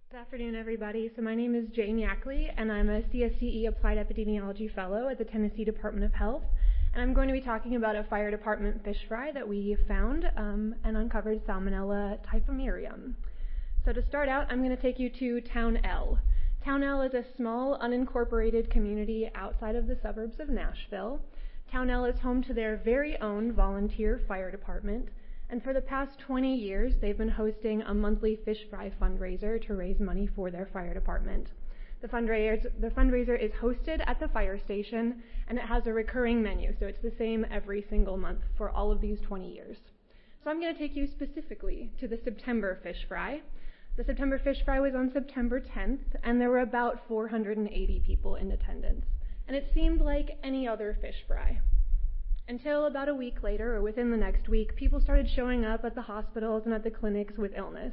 Good afternoon, everybody. So my name is Jane Yackley, and I'm a CSCE Applied Epidemiology Fellow at the Tennessee Department of Health. And I'm going to be talking about a fire department fish fry that we found and uncovered Salmonella typhimurium. So to start out, I'm going to take you to Town L. Town L is a small, unincorporated community outside of the suburbs of Nashville. Town L is home to their very own volunteer fire department. And for the past 20 years, they've been hosting a monthly fish fry fundraiser to raise money for their fire department. The fundraiser is hosted at the fire station, and it has a recurring menu, so it's the same every single month for all of these 20 years. So I'm going to take you specifically to the September fish fry. The September fish fry was on September 10th, and there were about 480 people in attendance. And it seemed like any other fish fry. Until about a week later, or within the next week, people started showing up at the hospitals and at the clinics with illness.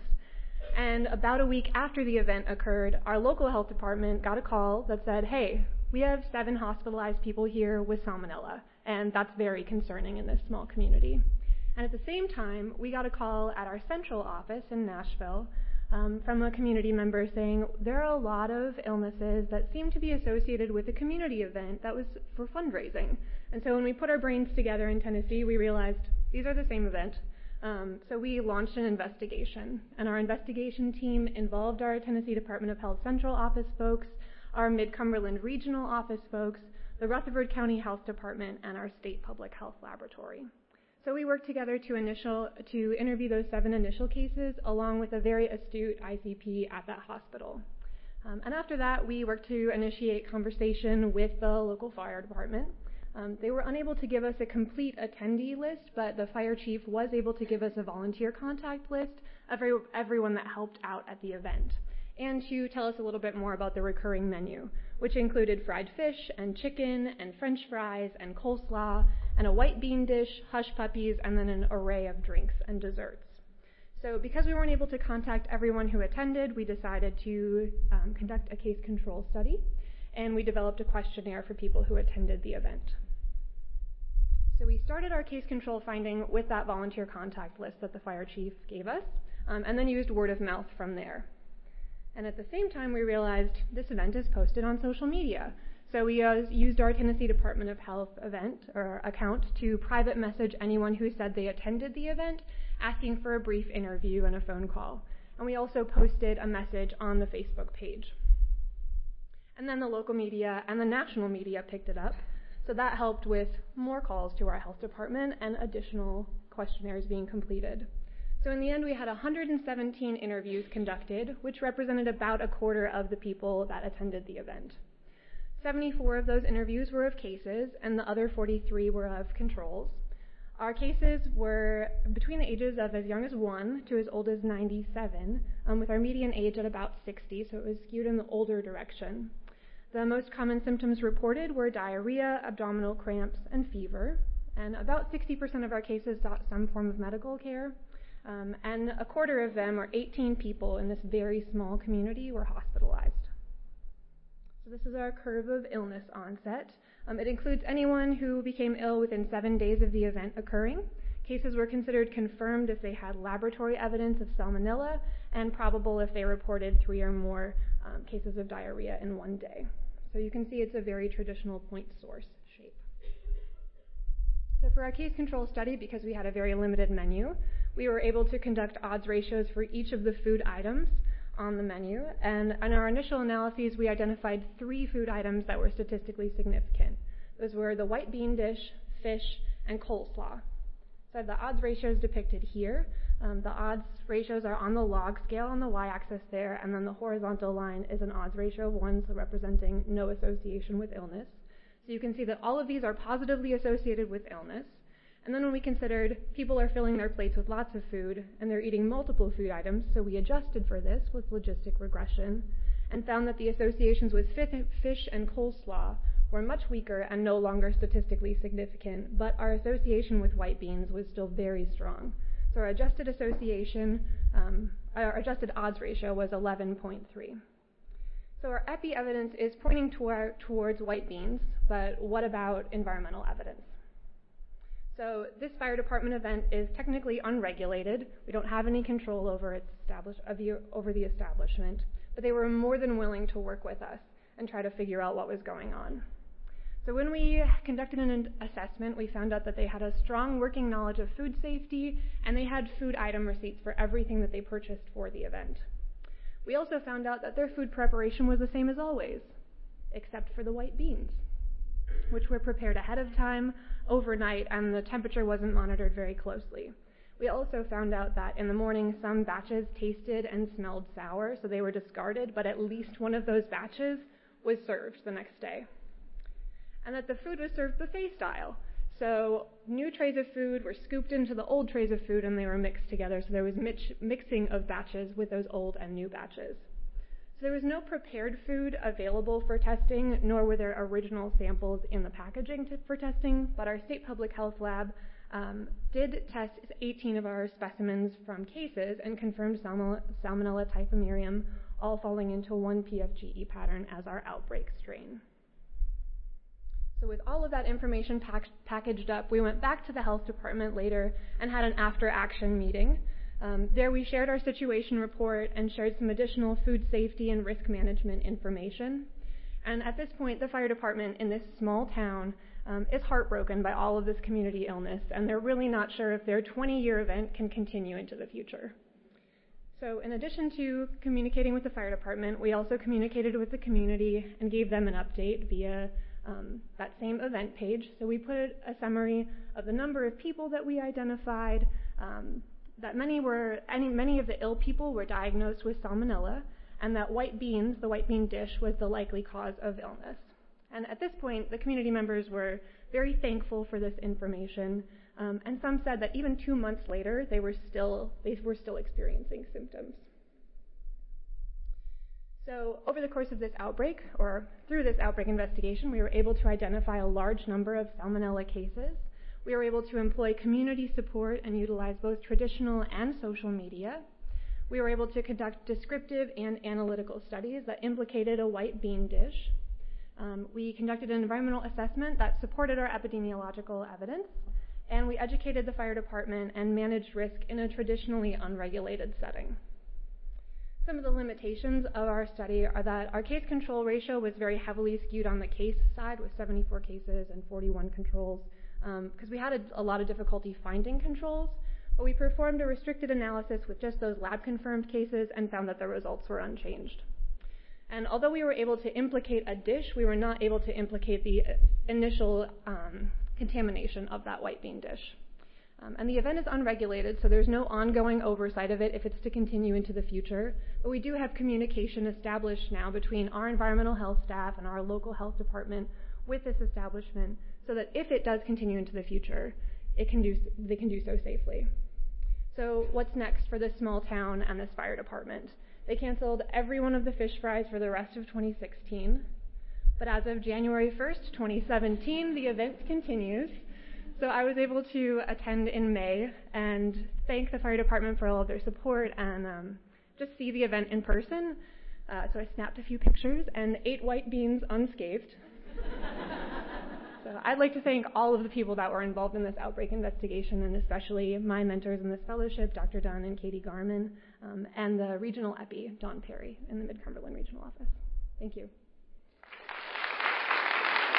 And about a week after the event occurred, our local health department got a call that said, hey, we have 7 hospitalized people here with Salmonella, and that's very concerning in this small community. And at the same time, we got a call at our central office in Nashville from a community member saying there are a lot of illnesses that seem to be associated with a community event that was for fundraising. And so when we put our brains together in Tennessee, we realized these are the same event. So we launched an investigation, and our investigation team involved our Tennessee Department of Health Central Office folks, our Mid-Cumberland Regional Office folks, the Rutherford County Health Department, and our State Public Health Laboratory. So we worked together to interview those 7 initial cases, along with a very astute ICP at that hospital. And after that, we worked to initiate conversation with the local fire department. They were unable to give us a complete attendee list, but the fire chief was able to give us a volunteer contact list of everyone that helped out at the event, and to tell us a little bit more about the recurring menu, which included fried fish and chicken and French fries and coleslaw and a white bean dish, hush puppies, and then an array of drinks and desserts. So because we weren't able to contact everyone who attended, we decided to conduct a case control study, and we developed a questionnaire for people who attended the event. So we started our case control finding with that volunteer contact list that the fire chief gave us, and then used word of mouth from there. And at the same time, we realized this event is posted on social media. So we used our Tennessee Department of Health account to private message anyone who said they attended the event, asking for a brief interview and a phone call. And we also posted a message on the Facebook page. And then the local media and the national media picked it up. So that helped with more calls to our health department and additional questionnaires being completed. So in the end, we had 117 interviews conducted, which represented about a quarter of the people that attended the event. 74 of those interviews were of cases, and the other 43 were of controls. Our cases were between the ages of as young as 1 to as old as 97, with our median age at about 60, so it was skewed in the older direction. The most common symptoms reported were diarrhea, abdominal cramps, and fever, and about 60% of our cases sought some form of medical care, and a quarter of them, or 18 people in this very small community, were hospitalized. So this is our curve of illness onset. It includes anyone who became ill within 7 days of the event occurring. Cases were considered confirmed if they had laboratory evidence of Salmonella, and probable if they reported 3 or more cases of diarrhea in 1 day. So you can see it's a very traditional point source shape. So for our case control study, because we had a very limited menu, we were able to conduct odds ratios for each of the food items on the menu, and in our initial analyses, we identified 3 food items that were statistically significant. Those were the white bean dish, fish, and coleslaw. So the odds ratios depicted here. The odds ratios are on the log scale on the y-axis there, and then the horizontal line is an odds ratio of 1, so representing no association with illness. So you can see that all of these are positively associated with illness. And then when we considered people are filling their plates with lots of food, and they're eating multiple food items, so we adjusted for this with logistic regression, and found that the associations with fish and coleslaw were much weaker and no longer statistically significant, but our association with white beans was still very strong. So our adjusted odds ratio was 11.3. So our epi evidence is pointing towards white beans, but what about environmental evidence? So this fire department event is technically unregulated. We don't have any control over over the establishment, but they were more than willing to work with us and try to figure out what was going on. So when we conducted an assessment, we found out that they had a strong working knowledge of food safety, and they had food item receipts for everything that they purchased for the event. We also found out that their food preparation was the same as always, except for the white beans, which were prepared ahead of time, overnight, and the temperature wasn't monitored very closely. We also found out that in the morning some batches tasted and smelled sour, so they were discarded, but at least one of those batches was served the next day. And that the food was served buffet style. So new trays of food were scooped into the old trays of food and they were mixed together, so there was mixing of batches with those old and new batches. So there was no prepared food available for testing, nor were there original samples in the packaging for testing, but our state public health lab did test 18 of our specimens from cases and confirmed Salmonella typhimurium, all falling into one PFGE pattern as our outbreak strain. So with all of that information packaged up, we went back to the health department later and had an after-action meeting. There we shared our situation report and shared some additional food safety and risk management information. And at this point, the fire department in this small town is heartbroken by all of this community illness, and they're really not sure if their 20-year event can continue into the future. So in addition to communicating with the fire department, we also communicated with the community and gave them an update via that same event page. So we put a summary of the number of people that we identified, that many of the ill people were diagnosed with salmonella, and that the white bean dish, was the likely cause of illness. And at this point, the community members were very thankful for this information, and some said that even 2 months later, they were still experiencing symptoms. So over the course of this outbreak, or through this outbreak investigation, we were able to identify a large number of salmonella cases. We were able to employ community support and utilize both traditional and social media. We were able to conduct descriptive and analytical studies that implicated a white bean dish. We conducted an environmental assessment that supported our epidemiological evidence, and we educated the fire department and managed risk in a traditionally unregulated setting. Some of the limitations of our study are that our case control ratio was very heavily skewed on the case side, with 74 cases and 41 controls, because we had a lot of difficulty finding controls, but we performed a restricted analysis with just those lab-confirmed cases and found that the results were unchanged. And although we were able to implicate a dish, we were not able to implicate the initial contamination of that white bean dish. And the event is unregulated, so there's no ongoing oversight of it if it's to continue into the future. But we do have communication established now between our environmental health staff and our local health department with this establishment, so that if it does continue into the future, they can do so safely. So what's next for this small town and this fire department? They canceled every one of the fish fries for the rest of 2016. But as of January 1st, 2017, the event continues. So I was able to attend in May and thank the fire department for all of their support and just see the event in person. So I snapped a few pictures and ate white beans unscathed. So I'd like to thank all of the people that were involved in this outbreak investigation, and especially my mentors in this fellowship, Dr. Dunn and Katie Garman, and the regional epi, Don Perry, in the Mid-Cumberland Regional Office. Thank you.